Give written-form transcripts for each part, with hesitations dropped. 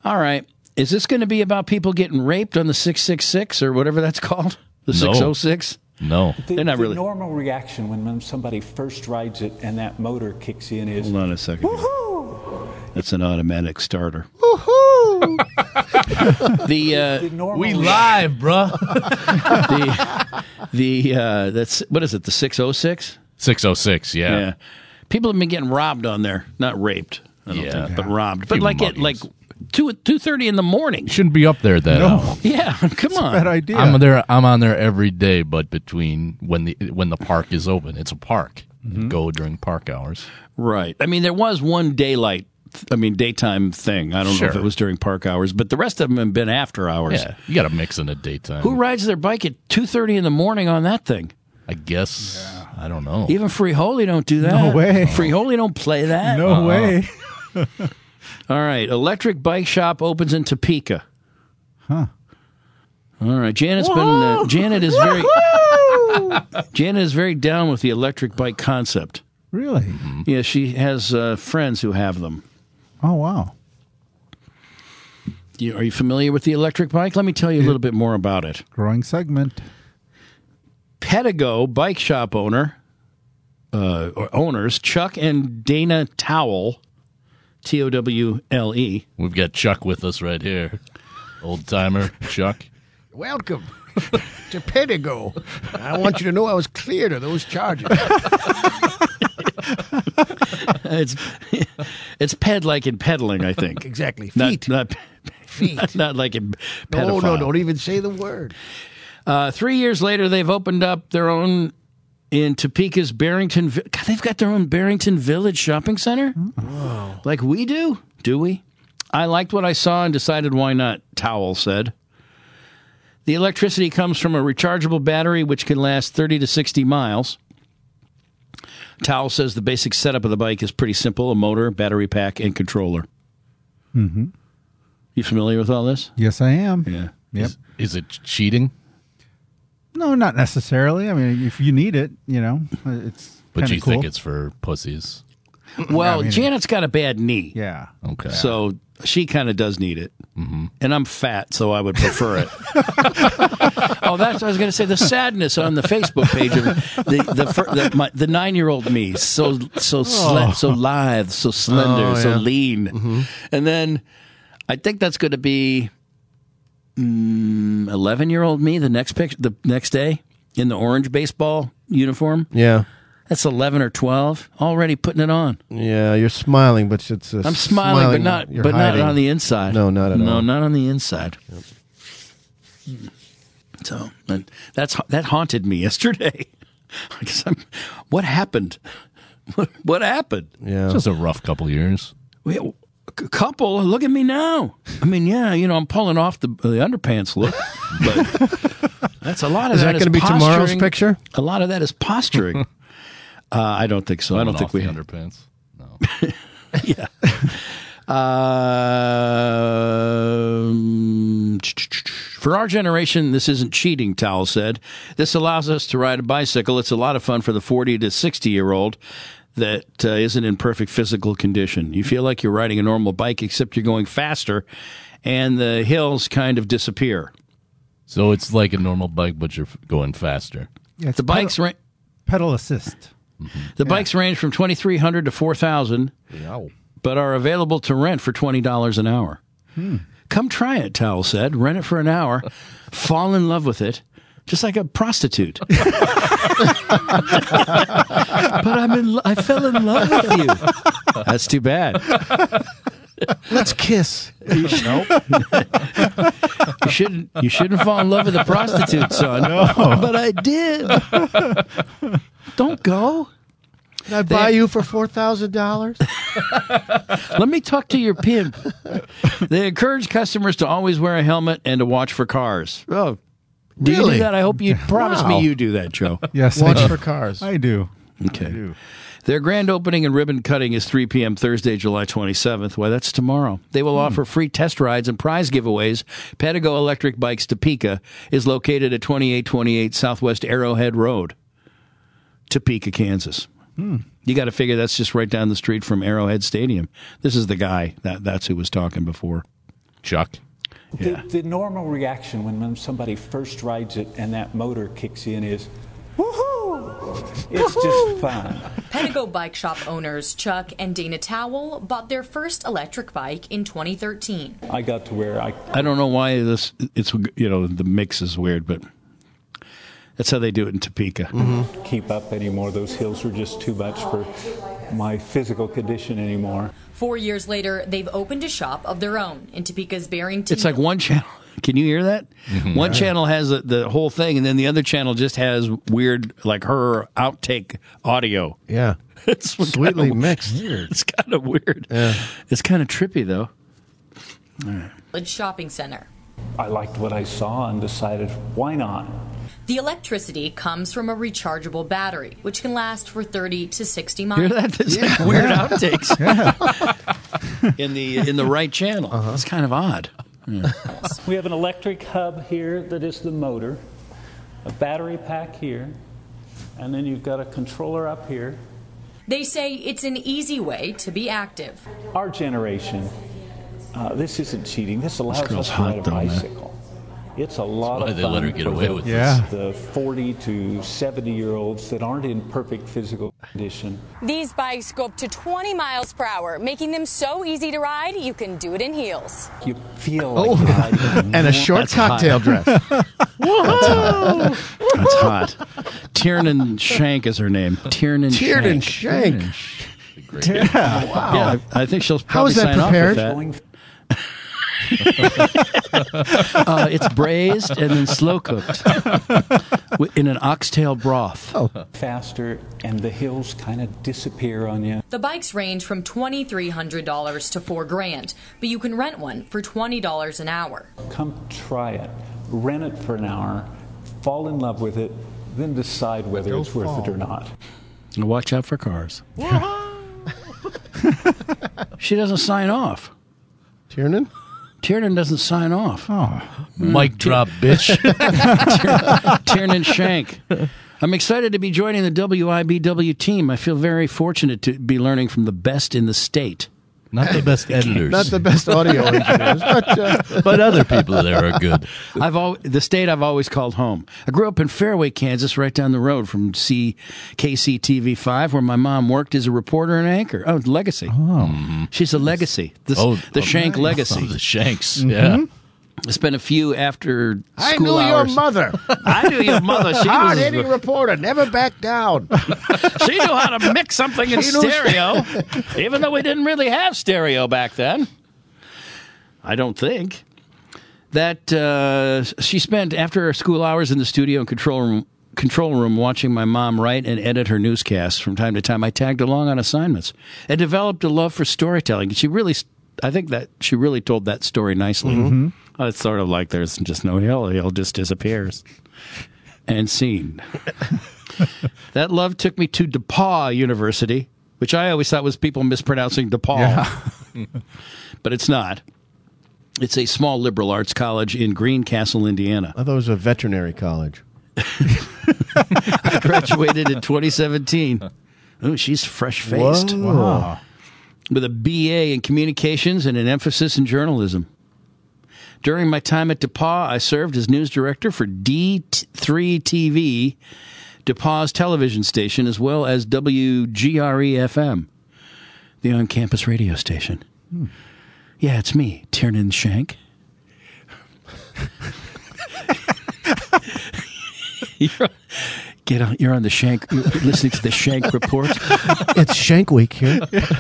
All right. Is this going to be about people getting raped on the 666 or whatever that's called? The 606? No. They're not really. The normal reaction when somebody first rides it and that motor kicks in is, Hold on a second. woohoo! That's an automatic starter. Woohoo! The normal We reaction- live, bruh. That's, what is it, the 606? 606, yeah. People have been getting robbed on there. Not raped, I don't Yeah. think, but robbed. But Few like at muggings. like 2:30 in the morning. Shouldn't be up there that hour. Yeah, come on. Bad idea. I'm on there every day, but between when the park is open, it's a park. Go during park hours. Right. I mean, there was one daytime thing. I don't know if Sure. it was during park hours, but the rest of them have been after hours. Yeah, you got to mix in the daytime. Who rides their bike at 2:30 in the morning on that thing? I guess I don't know. Even Free Holy don't do that. No way. Free Holy don't play that. No way. All right. Electric bike shop opens in Topeka. Huh. All right. Janet is very down with the electric bike concept. Really? Yeah, she has friends who have them. Oh, wow. Are you familiar with the electric bike? Let me tell you a little bit more about it. Growing segment. Pedigo bike shop owners Chuck and Dana Towle, Towle. We've got Chuck with us right here. Old timer, Chuck. Welcome to Pedigo. I want you to know I was cleared of those charges. It's ped like in peddling, I think. Exactly. Feet. Not Feet. not like in No, pedophile. no, don't even say the word. 3 years later, they've opened up their own in Topeka's Barrington. God, they've got their own Barrington Village shopping center. Wow. Like we do? Do we? I liked what I saw and decided why not, Towel said. The electricity comes from a rechargeable battery which can last 30 to 60 miles. Towel says the basic setup of the bike is pretty simple: a motor, battery pack, and controller. Mm-hmm. You familiar with all this? Yes, I am. Yeah. Yep. Is it cheating? No, not necessarily. I mean, if you need it, it's But kinda you cool. think it's for pussies? Well, I mean, Janet's got a bad knee. Yeah. Okay. So she kind of does need it. Mm-hmm. And I'm fat, so I would prefer it. I was going to say the sadness on the Facebook page of the 9-year-old me, so lithe, so slender, so lean. Mm-hmm. And then I think that's going to be 11-year-old me the next day in the orange baseball uniform. Yeah. That's 11 or 12 already putting it on. Yeah, you're smiling, but it's I'm smiling, but you're not hiding. on the inside. No, not at all. No, not on the inside. Yep. So that haunted me yesterday. What happened? What happened? Yeah. It's just a rough couple years. Wait, a couple. Look at me now. I mean, yeah, I'm pulling off the underpants look, but that's a lot of Is that. that going to be tomorrow's posturing. picture? A lot of that is posturing. I don't think so. I don't think Off we the have. underpants. No. Yeah. For our generation, this isn't cheating, Towel said. This allows us to ride a bicycle. It's a lot of fun for the 40 to 60-year-old that isn't in perfect physical condition. You feel like you're riding a normal bike, except you're going faster, and the hills kind of disappear. So it's like a normal bike, but you're going faster. Yeah, it's The bikes pedal assist. bikes range from $2,300 to $4,000, but are available to rent for $20 an hour. Come try it, Towel said. Rent it for an hour, fall in love with it, just like a prostitute. But I fell in love with you. That's too bad. Let's kiss. You shouldn't fall in love with a prostitute, son. No. But I did. Don't go. Can I buy you for $4,000? Let me talk to your pimp. They encourage customers to always wear a helmet and to watch for cars. Oh, do you do Really? that? I hope you promise Wow. me you do that, Joe. Yes, Watch I do. for cars. I do. Okay. I do. Their grand opening and ribbon cutting is 3 p.m. Thursday, July 27th. Why, that's tomorrow. They will offer free test rides and prize giveaways. Pedigo Electric Bikes Topeka is located at 2828 Southwest Arrowhead Road, Topeka, Kansas. You got to figure that's just right down the street from Arrowhead Stadium. This is the guy. That's who was talking before. Chuck. Yeah. The normal reaction when somebody first rides it and that motor kicks in is, woohoo! It's just fun. Pedigo Bike Shop owners Chuck and Dana Towell bought their first electric bike in 2013. I got to where I don't know why it's the mix is weird, but that's how they do it in Topeka. Keep up anymore. Those hills were just too much for my physical condition anymore. 4 years later, they've opened a shop of their own in Topeka's Barrington. It's like one channel. Can you hear that? One channel has the whole thing, and then the other channel just has weird, like her outtake audio. Yeah. It's Sweetly mixed. It's kind of weird. Yeah. It's kind of trippy, though. Shopping center. I liked what I saw and decided, why not? The electricity comes from a rechargeable battery, which can last for 30 to 60 miles. Hear that? It's like weird outtakes in the right channel. It's kind of odd. Yeah. We have an electric hub here that is the motor, a battery pack here, and then you've got a controller up here. They say it's an easy way to be active. Our generation, this isn't cheating. This allows girl's us to ride hot, a though, man. bicycle. It's a lot why of they fun let her get for away the, with this. the 40 to 70-year-olds that aren't in perfect physical condition. These bikes go up to 20 miles per hour, making them so easy to ride, you can do it in heels. You feel like you're riding And a short That's hot. cocktail dress. That's hot. Tiernan Shank is her name. Tiernan Tiernan Shank. Shank. Yeah, I think she'll How probably is that sign prepared? off with that. It's braised and then slow cooked in an oxtail broth. faster, and the hills kind of disappear on you. The bikes range from $2,300 to $4,000, but you can rent one for $20 an hour. Come try it. Rent it for an hour, fall in love with it, then decide whether it's worth it or not. Watch out for cars. She doesn't sign off. Tiernan? Tiernan doesn't sign off. Mic drop, bitch. Tiernan Shank. I'm excited to be joining the WIBW team. I feel very fortunate to be learning from the best in the state. Not the best editors. Not the best audio engineers, but other people there are good. The state I've always called home. I grew up in Fairway, Kansas, right down the road from KCTV5, where my mom worked as a reporter and anchor. Oh, Legacy. She's a legacy. The Shank legacy. Oh, the Shanks, yeah. I spent a few after I school knew hours. your mother. I knew your mother. She was Hard-hitting reporter, never back down. She knew how to mix something in stereo, even though we didn't really have stereo back then. I don't think. That she spent after her school hours in the studio and control room watching my mom write and edit her newscasts. From time to time, I tagged along on assignments and developed a love for storytelling. I think that she really told that story nicely. It's sort of like there's just no hill. Hill just disappears. And scene. That love took me to DePauw University, which I always thought was people mispronouncing DePaul. Yeah. But it's not. It's a small liberal arts college in Greencastle, Indiana. I thought it was a veterinary college. I graduated in 2017. Oh, she's fresh-faced. Wow. With a BA in communications and an emphasis in journalism. During my time at DePauw, I served as news director for D3TV, DePauw's television station, as well as WGRE-FM, the on-campus radio station. Yeah, it's me, Tiernan Shank. You're on the Shank. You're listening to the Shank Report. It's Shank Week here.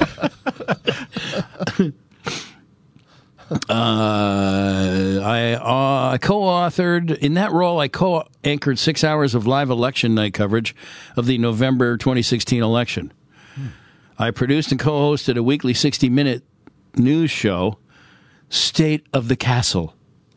I co-authored, in that role, I co-anchored 6 hours of live election night coverage of the November 2016 election. I produced and co-hosted a weekly 60-minute news show, State of the Castle.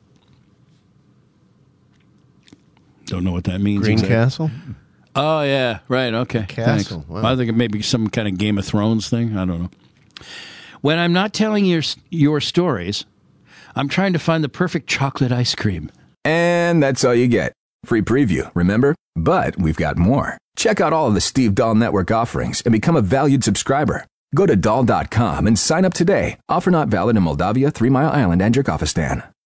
Don't know what that means. Greencastle? Oh, yeah. Right. Okay. Castle. Thanks. Wow. I think it may be some kind of Game of Thrones thing. I don't know. When I'm not telling your stories, I'm trying to find the perfect chocolate ice cream. And that's all you get. Free preview, remember? But we've got more. Check out all of the Steve Dahl Network offerings and become a valued subscriber. Go to doll.com and sign up today. Offer not valid in Moldavia, 3 Mile Island, and Kyrgyzstan.